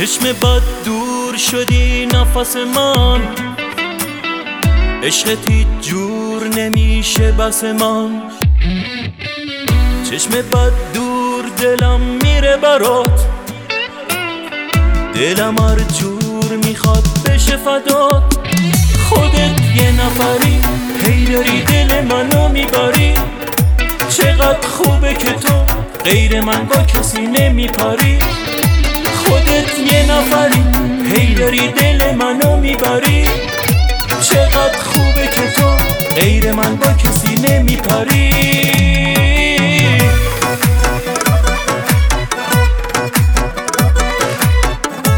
چشم بد دور شدی نفس من، عشقت هیچ جور نمیشه بس من. چشم بد دور دلم میره برات، دلم هر جور میخواد بشه فدات. خودت یه نفری هی داری دل منو میبری، چقدر خوبه که تو غیر من با کسی نمیپری. خودت یه نفری هی داری دل منو میبری، چقدر خوبه که تو غیر من با کسی نمیپری.